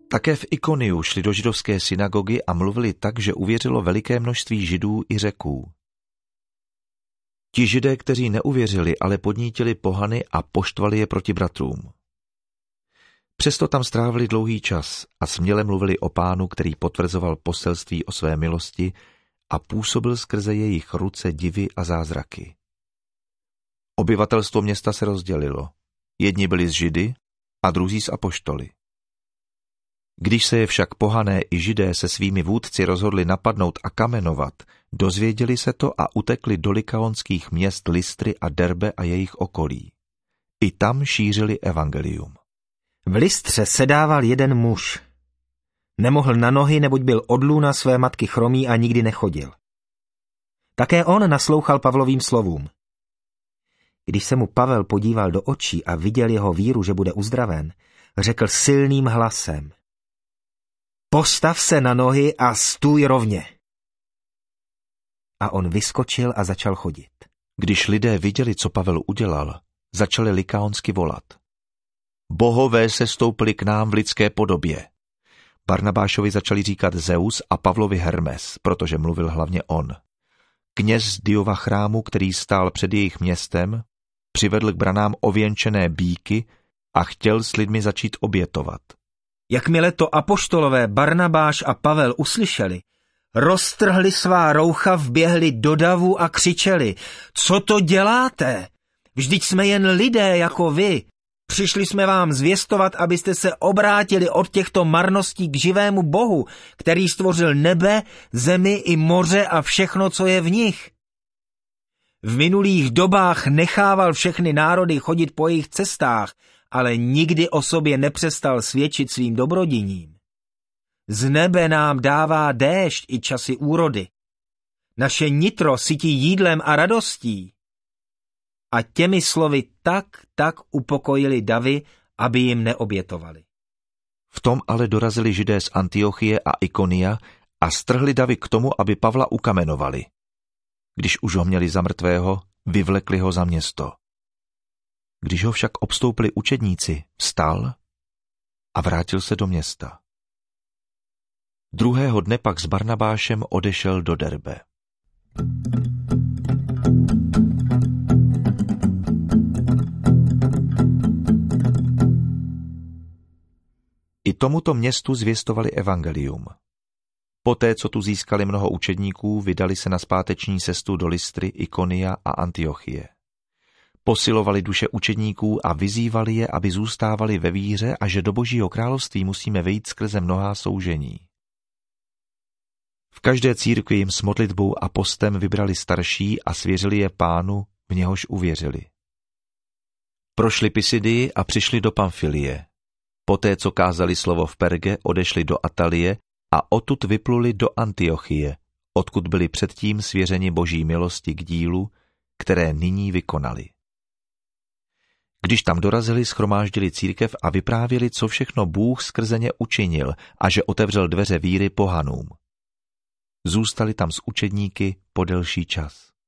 Také v Ikoniu šli do židovské synagogy a mluvili tak, že uvěřilo veliké množství Židů i Řeků. Ti Židé, kteří neuvěřili, ale podnítili pohany a poštvali je proti bratrům. Přesto tam strávili dlouhý čas a směle mluvili o Pánu, který potvrzoval poselství o své milosti a působil skrze jejich ruce divy a zázraky. Obyvatelstvo města se rozdělilo. Jedni byli z Židy a druzí z apoštoly. Když se je však pohané i Židé se svými vůdci rozhodli napadnout a kamenovat, dozvěděli se to a utekli do likaonských měst Lystry a Derbe a jejich okolí. I tam šířili evangelium. V Lystře sedával jeden muž. Nemohl na nohy, neboť byl od lůna své matky chromý a nikdy nechodil. Také on naslouchal Pavlovým slovům. Když se mu Pavel podíval do očí a viděl jeho víru, že bude uzdraven, řekl silným hlasem: Postav se na nohy a stůj rovně. A on vyskočil a začal chodit. Když lidé viděli, co Pavel udělal, začali likaonsky volat: Bohové se stoupili k nám v lidské podobě. Barnabášovi začali říkat Zeus a Pavlovi Hermes, protože mluvil hlavně on. Kněz Diova chrámu, který stál před jejich městem, přivedl k branám ověnčené býky a chtěl s lidmi začít obětovat. Jakmile to apoštolové Barnabáš a Pavel uslyšeli, roztrhli svá roucha, vběhli do davu a křičeli: Co to děláte? Vždyť jsme jen lidé jako vy. Přišli jsme vám zvěstovat, abyste se obrátili od těchto marností k živému Bohu, který stvořil nebe, zemi i moře a všechno, co je v nich. V minulých dobách nechával všechny národy chodit po jejich cestách, ale nikdy o sobě nepřestal svědčit svým dobrodiním. Z nebe nám dává déšť i časy úrody. Naše nitro sytí jídlem a radostí. A těmi slovy tak upokojili davy, aby jim neobětovali. V tom ale dorazili Židé z Antiochie a Ikonia a strhli davy k tomu, aby Pavla ukamenovali. Když už ho měli za mrtvého, vyvlekli ho za město. Když ho však obstoupili učedníci, vstal a vrátil se do města. Druhého dne pak s Barnabášem odešel do Derbe. I tomuto městu zvěstovali evangelium. Poté, co tu získali mnoho učedníků, vydali se na zpáteční cestu do Lystry, Ikonia a Antiochie. Posilovali duše učedníků a vyzývali je, aby zůstávali ve víře a že do Božího království musíme vejít skrze mnohá soužení. V každé církvi jim s modlitbou a postem vybrali starší a svěřili je Pánu, v něhož uvěřili. Prošli Pisidii a přišli do Pamfilie. Poté, co kázali slovo v Perge, odešli do Atalie a odtud vypluli do Antiochie, odkud byli předtím svěřeni Boží milosti k dílu, které nyní vykonali. Když tam dorazili, shromáždili církev a vyprávěli, co všechno Bůh skrze ně učinil a že otevřel dveře víry pohanům. Zůstali tam s učedníky po delší čas.